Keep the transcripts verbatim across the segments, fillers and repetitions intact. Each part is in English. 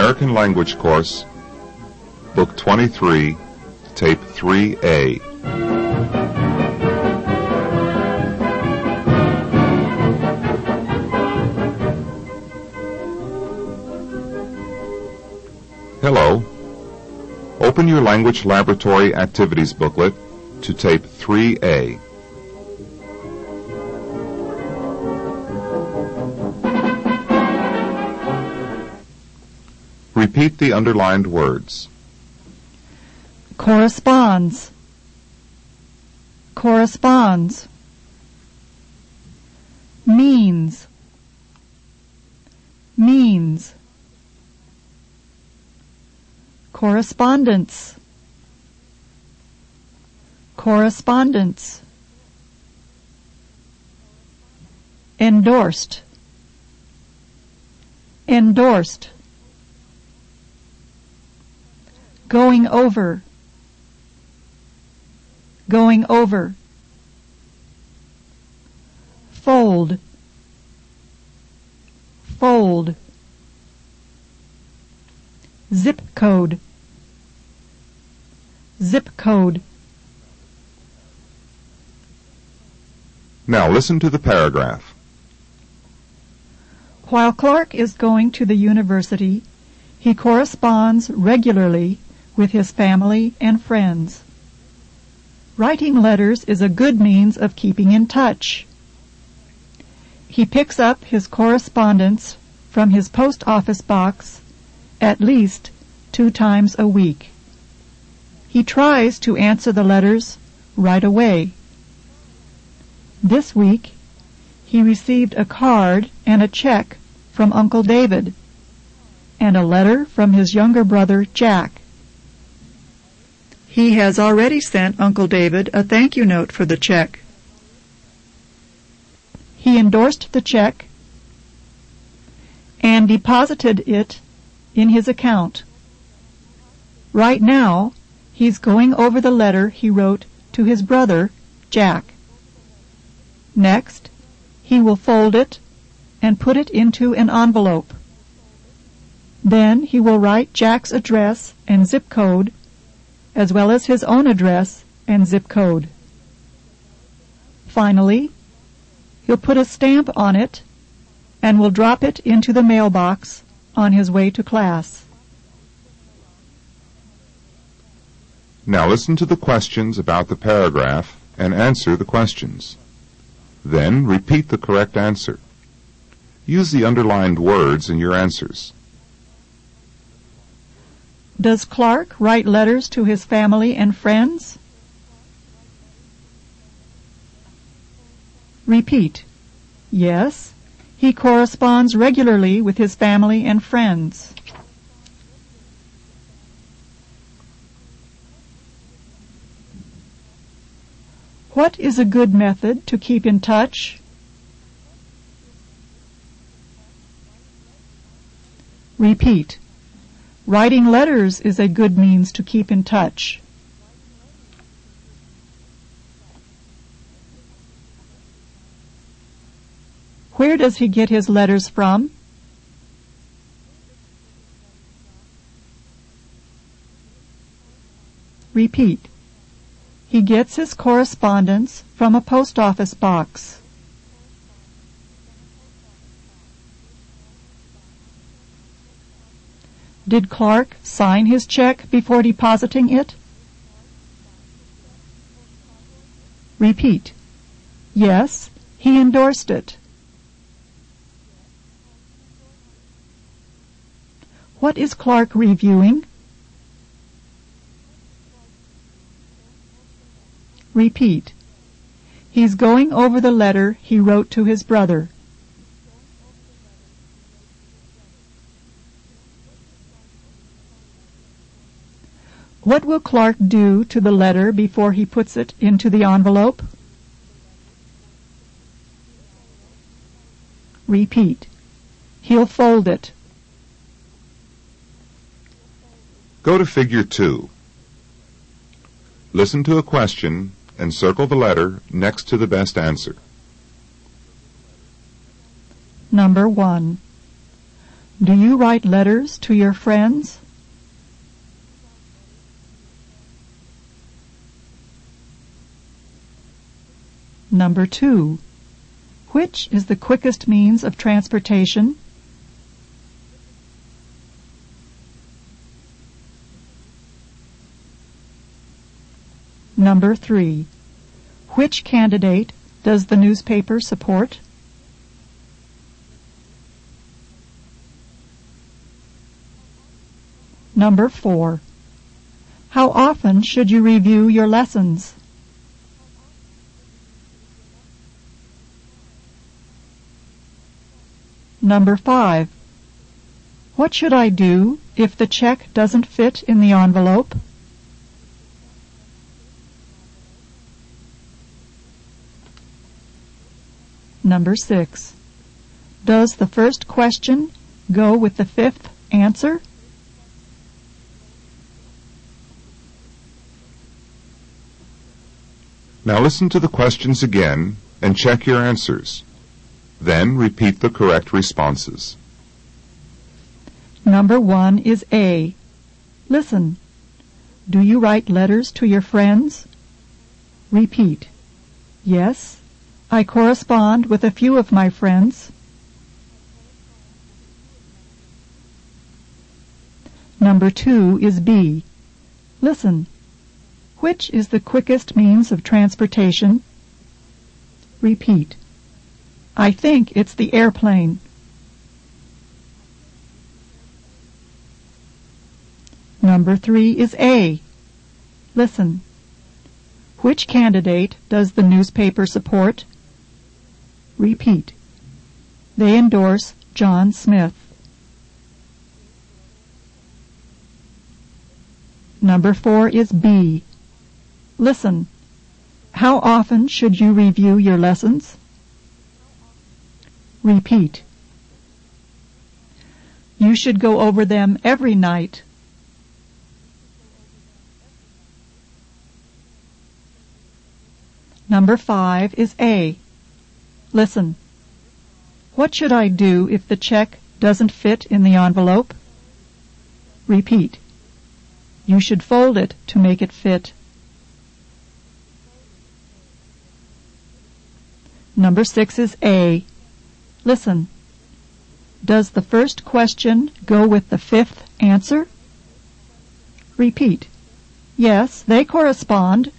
American Language Course, Book twenty-three, Tape three A. Hello. Open your Language Laboratory Activities booklet to Tape three A. Repeat the underlined words. Corresponds. Corresponds. Means. Means. Correspondence. Correspondence. Endorsed. Endorsed. Going over. Going over. Fold. Fold. Zip code. Zip code. Now listen to the paragraph. While Clark is going to the university, he corresponds regularly with his family and friends. Writing letters is a good means of keeping in touch. He picks up his correspondence from his post office box at least two times a week. He tries to answer the letters right away. This week, he received a card and a check from Uncle David and a letter from his younger brother, Jack. He has already sent Uncle David a thank you note for the check. He endorsed the check and deposited it in his account. Right now, he's going over the letter he wrote to his brother, Jack. Next, he will fold it and put it into an envelope. Then he will write Jack's address and zip code, as well as his own address and zip code. Finally, he'll put a stamp on it and will drop it into the mailbox on his way to class. Now listen to the questions about the paragraph and answer the questions. Then repeat the correct answer. Use the underlined words in your answers. Does Clark write letters to his family and friends? Repeat. Yes, he corresponds regularly with his family and friends. What is a good method to keep in touch? Repeat. Writing letters is a good means to keep in touch. Where does he get his letters from? Repeat. He gets his correspondence from a post office box. Did Clark sign his check before depositing it? Repeat. Yes, he endorsed it. What is Clark reviewing? Repeat. He's going over the letter he wrote to his brother. What will Clark do to the letter before he puts it into the envelope? Repeat. He'll fold it. Go to Figure two. Listen to a question and circle the letter next to the best answer. Number one. Do you write letters to your friends? Number two. Which is the quickest means of transportation? Number three. Which candidate does the newspaper support? Number four. How often should you review your lessons? Number five. What should I do if the check doesn't fit in the envelope? Number six. Does the first question go with the fifth answer? Now listen to the questions again and check your answers. Then repeat the correct responses. Number one is A. Listen. Do you write letters to your friends? Repeat. Yes, I correspond with a few of my friends. Number two is B. Listen. Which is the quickest means of transportation? Repeat. I think it's the airplane. Number three is A. Listen. Which candidate does the newspaper support? Repeat. They endorse John Smith. Number four is B. Listen. How often should you review your lessons? Repeat. You should go over them every night. Number five is A. Listen. What should I do if the check doesn't fit in the envelope? Repeat. You should fold it to make it fit. Number six is A. Listen. Does the first question go with the fifth answer? Repeat. Yes, they correspond.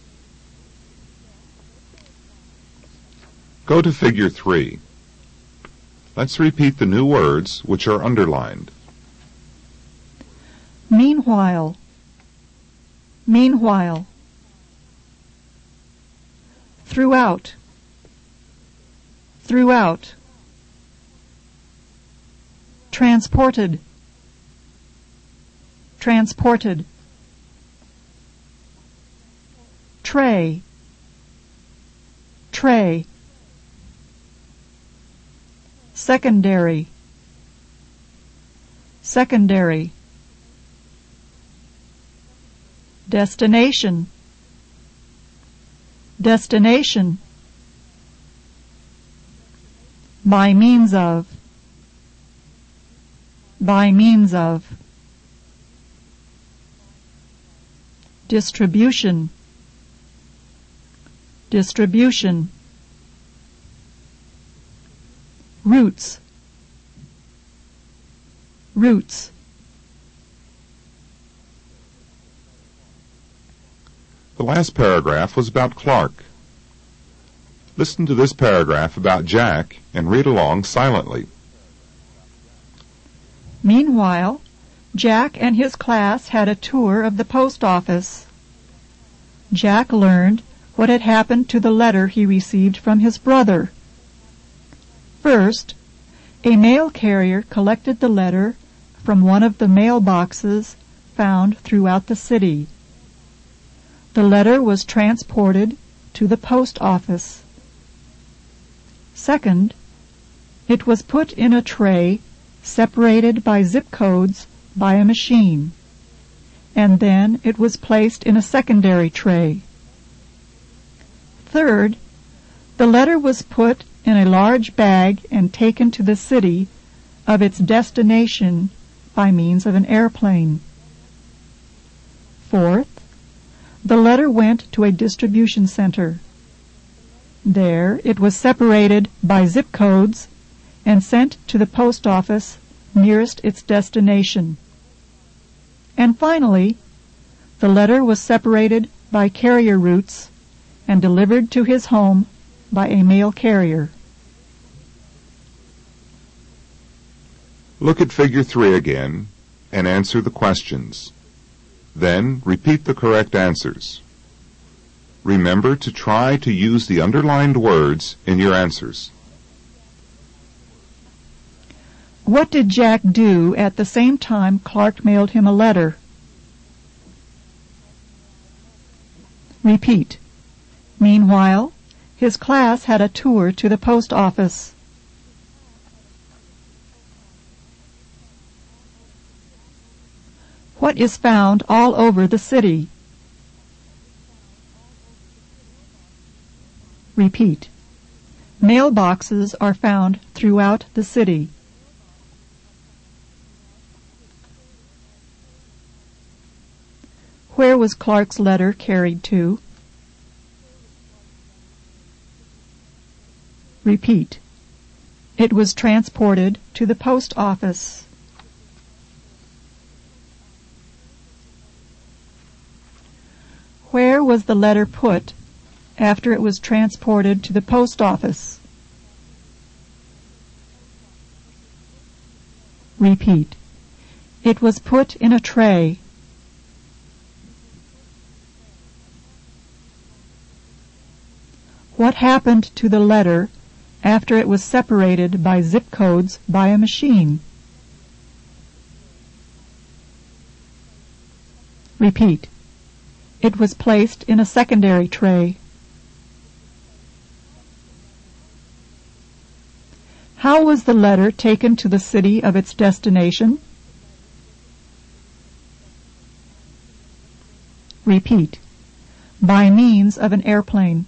Go to Figure three. Let's repeat the new words which are underlined. Meanwhile. Meanwhile. Throughout. Throughout. Transported. Transported. Tray. Tray. Secondary. Secondary. Destination. Destination. By means of. By means of. Distribution. Distribution. Roots. Roots. The last paragraph was about Clark. Listen to this paragraph about Jack and read along silently. Meanwhile, Jack and his class had a tour of the post office. Jack learned what had happened to the letter he received from his brother. First, a mail carrier collected the letter from one of the mail boxes found throughout the city. The letter was transported to the post office. Second, it was put in a tray separated by zip codes by a machine, and then it was placed in a secondary tray. Third, the letter was put in a large bag and taken to the city of its destination by means of an airplane. Fourth, the letter went to a distribution center. There it was separated by zip codes and sent to the post office nearest its destination. And finally, the letter was separated by carrier routes and delivered to his home by a mail carrier. Look at Figure three again and answer the questions. Then repeat the correct answers. Remember to try to use the underlined words in your answers. What did Jack do at the same time Clark mailed him a letter? Repeat. Meanwhile, his class had a tour to the post office. What is found all over the city? Repeat. Mailboxes are found throughout the city. Where was Clark's letter carried to? Repeat. It was transported to the post office. Where was the letter put after it was transported to the post office? Repeat. It was put in a tray. What happened to the letter after it was separated by zip codes by a machine? Repeat. It was placed in a secondary tray. How was the letter taken to the city of its destination? Repeat. By means of an airplane.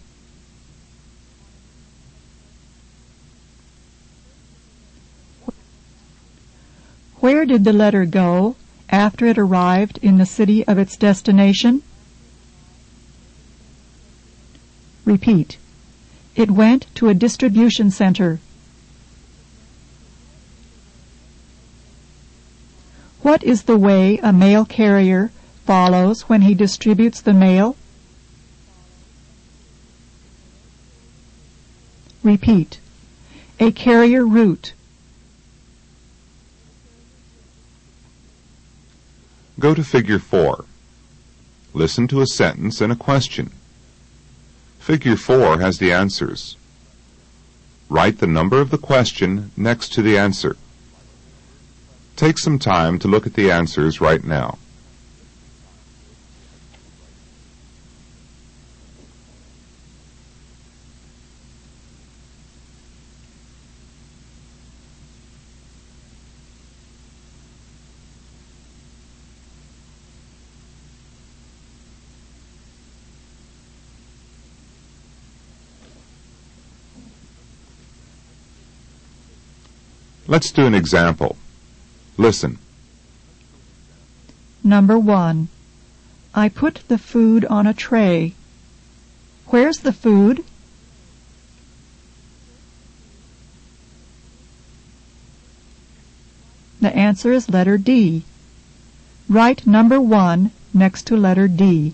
Where did the letter go after it arrived in the city of its destination? Repeat. It went to a distribution center. What is the way a mail carrier follows when he distributes the mail? Repeat. A carrier route. Go to Figure four. Listen to a sentence and a question. Figure four has the answers. Write the number of the question next to the answer. Take some time to look at the answers right now. Let's do an example. Listen. Number one. I put the food on a tray. Where's the food? The answer is letter D. Write number one next to letter D.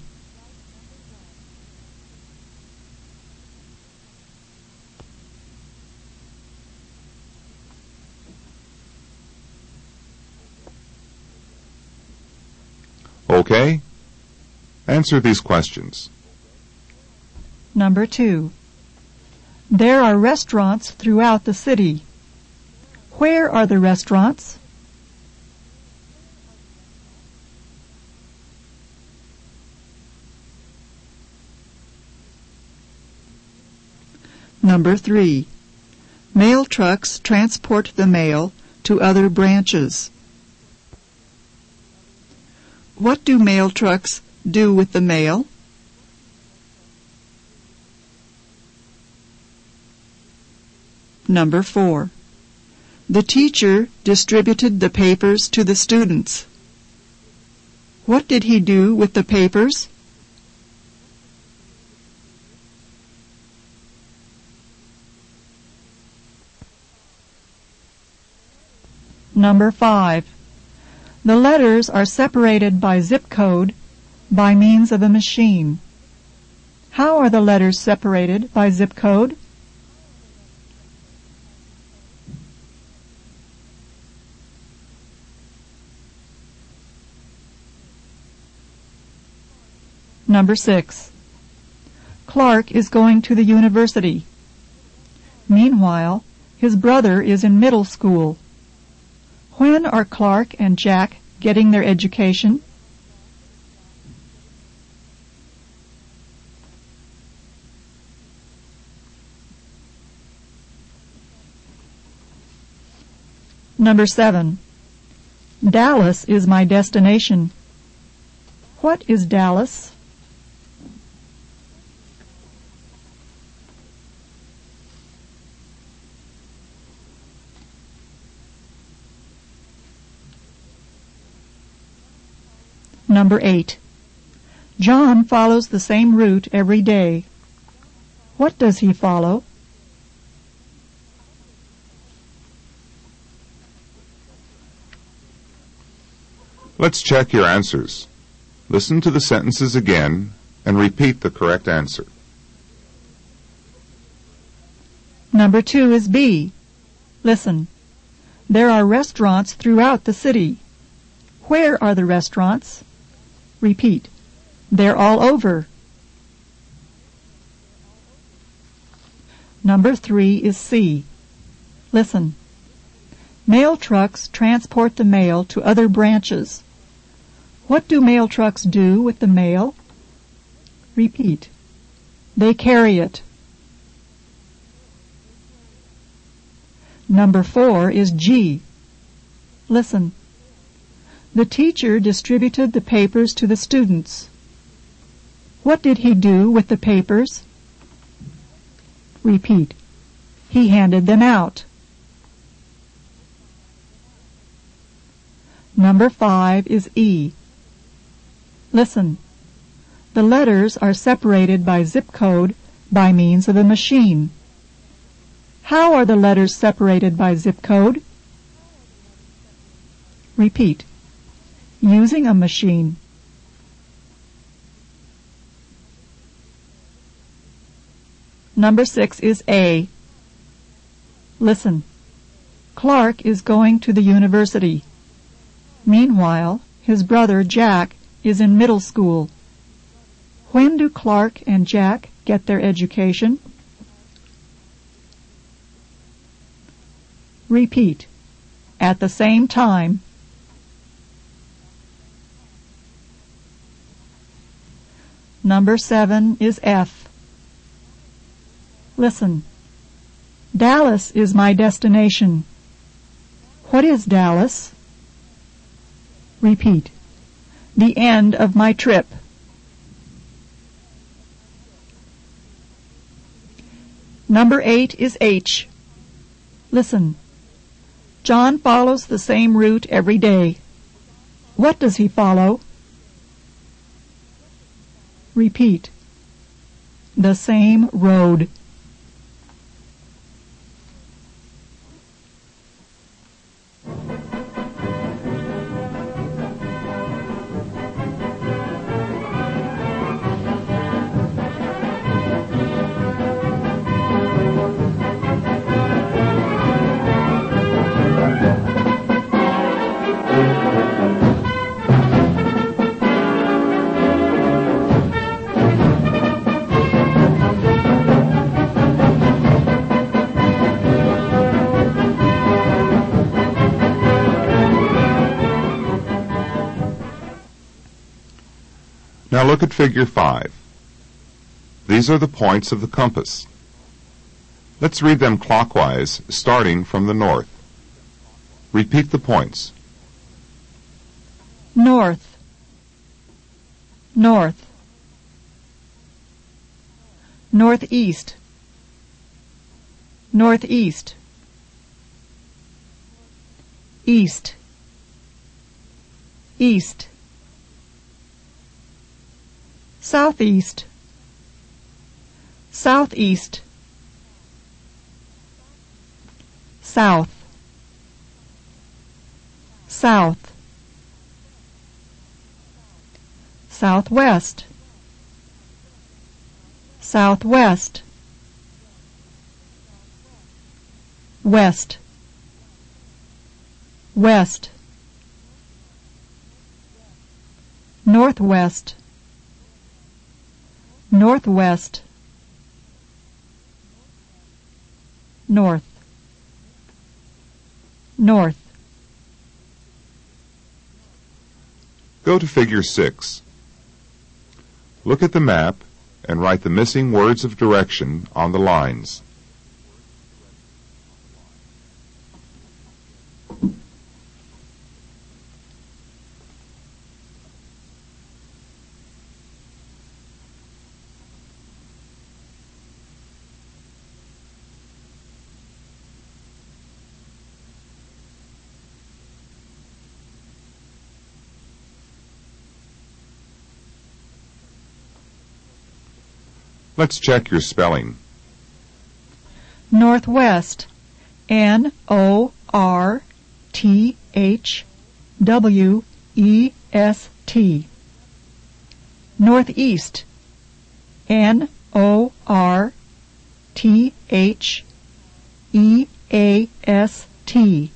Okay? Answer these questions. Number two. There are restaurants throughout the city. Where are the restaurants? Number three. Mail trucks transport the mail to other branches. What do mail trucks do with the mail? Number four. The teacher distributed the papers to the students. What did he do with the papers? Number five. The letters are separated by zip code by means of a machine. How are the letters separated by zip code? Number six. Clark is going to the university. Meanwhile, his brother is in middle school. When are Clark and Jack getting their education? Number seven. Dallas is my destination. What is Dallas? Number eight. John follows the same route every day. What does he follow? Let's check your answers. Listen to the sentences again and repeat the correct answer. Number two is B. Listen. There are restaurants throughout the city. Where are the restaurants? Repeat. They're all over. Number three is C. Listen. Mail trucks transport the mail to other branches. What do mail trucks do with the mail? Repeat. They carry it. Number four is G. Listen. The teacher distributed the papers to the students. What did he do with the papers? Repeat. He handed them out. Number five is E. Listen. The letters are separated by zip code by means of a machine. How are the letters separated by zip code? Repeat. Using a machine. Number six is A. Listen. Clark is going to the university. Meanwhile, his brother Jack is in middle school. When do Clark and Jack get their education? Repeat. At the same time. Number seven is F. Listen. Dallas is my destination. What is Dallas? Repeat. The end of my trip. Number eight is H. Listen. John follows the same route every day. What does he follow? Repeat. The same road. Now look at figure five. These are the points of the compass. Let's read them clockwise, starting from the north. Repeat the points. North. North. Northeast. Northeast. east, east. Southeast, southeast. South, south. Southwest, southwest. West, west. Northwest, northwest. North, north. Go to Figure six. Look at the map and write the missing words of direction on the lines. Let's check your spelling. Northwest, N O R T H W E S T. Northeast, N O R T H E A S T.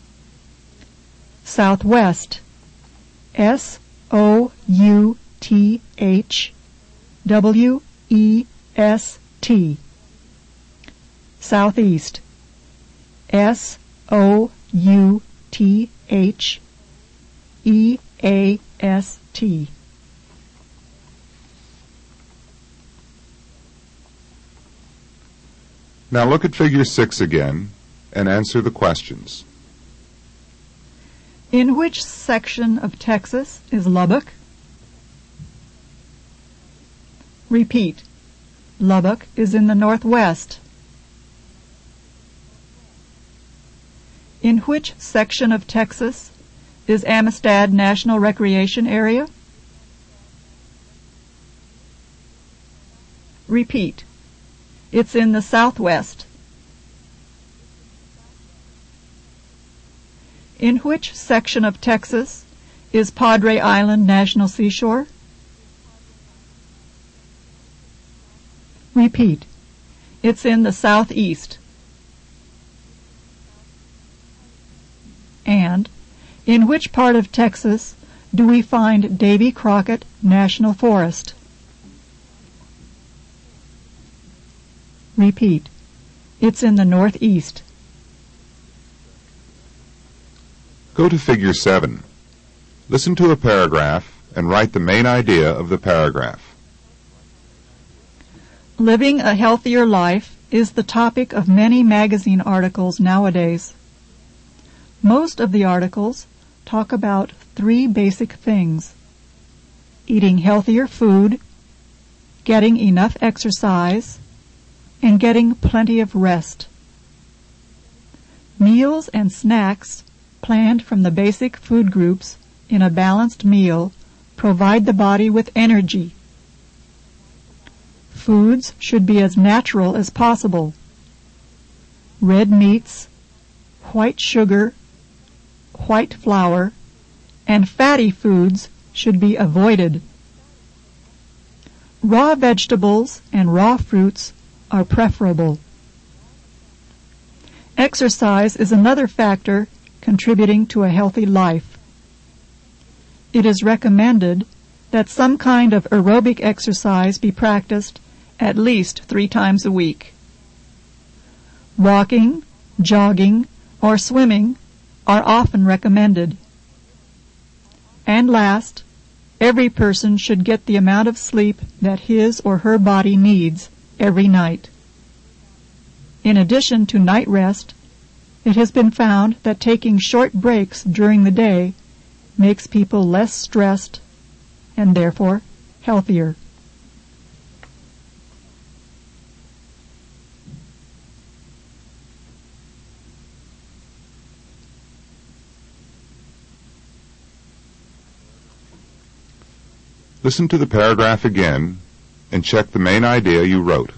Southwest, S O U T H W E S T. Southeast, S O U T H E A S T. Now look at Figure six again and answer the questions. In which section of Texas is Lubbock? Repeat. Lubbock is in the northwest. In which section of Texas is Amistad National Recreation Area? Repeat. It's in the southwest. In which section of Texas is Padre Island National Seashore? Repeat. It's in the southeast. And in which part of Texas do we find Davy Crockett National Forest? Repeat. It's in the northeast. Go to Figure seven. Listen to a paragraph and write the main idea of the paragraph. Living a healthier life is the topic of many magazine articles nowadays. Most of the articles talk about three basic things: eating healthier food, getting enough exercise, and getting plenty of rest. Meals and snacks planned from the basic food groups in a balanced meal provide the body with energy. Foods should be as natural as possible. Red meats, white sugar, white flour, and fatty foods should be avoided. Raw vegetables and raw fruits are preferable. Exercise is another factor contributing to a healthy life. It is recommended that some kind of aerobic exercise be practiced at least three times a week. Walking, jogging, or swimming are often recommended. And last, every person should get the amount of sleep that his or her body needs every night. In addition to night rest, it has been found that taking short breaks during the day makes people less stressed and therefore healthier. Listen to the paragraph again and check the main idea you wrote.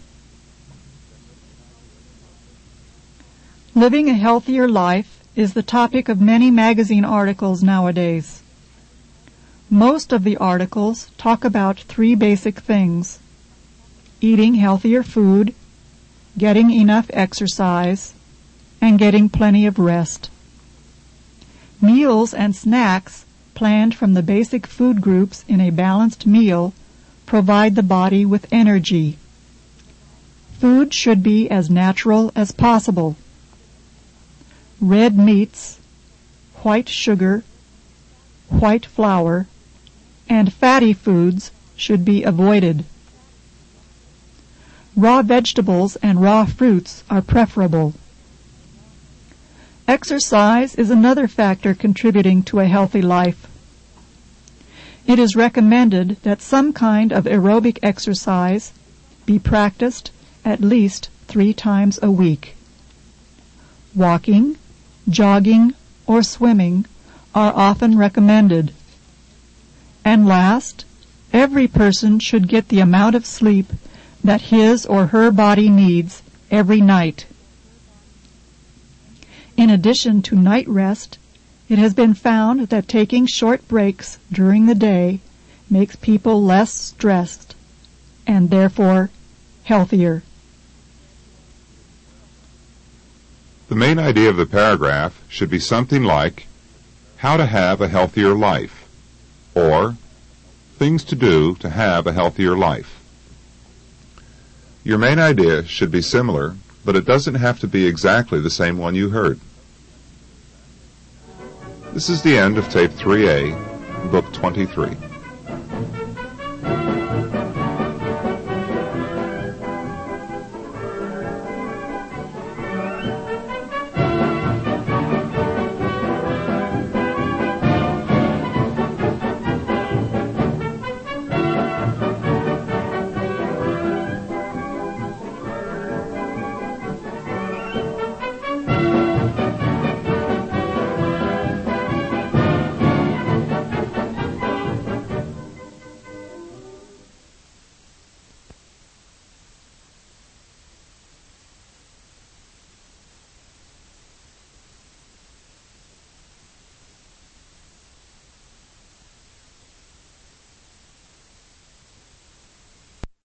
Living a healthier life is the topic of many magazine articles nowadays. Most of the articles talk about three basic things: eating healthier food, getting enough exercise, and getting plenty of rest. Meals and snacks planned from the basic food groups in a balanced meal provide the body with energy. Food should be as natural as possible. Red meats, white sugar, white flour, and fatty foods should be avoided. Raw vegetables and raw fruits are preferable. Exercise is another factor contributing to a healthy life. It is recommended that some kind of aerobic exercise be practiced at least three times a week. Walking, jogging, or swimming are often recommended. And last, every person should get the amount of sleep that his or her body needs every night. In addition to night rest, it has been found that taking short breaks during the day makes people less stressed and therefore healthier. The main idea of the paragraph should be something like how to have a healthier life, or things to do to have a healthier life. Your main idea should be similar, but it doesn't have to be exactly the same one you heard. This is the end of Tape three A, Book twenty-three.